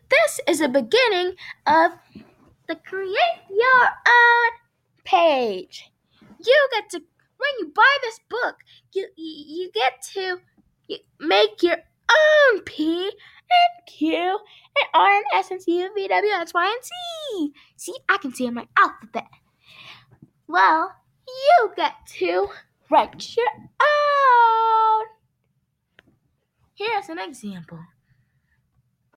this is the beginning of the Create Your Own page. You get to, when you buy this book, you get to make your own P and Q and R and S and C and V W X Y and Z. See, I can see in my alphabet. Well, you get to write your own. Here's an example.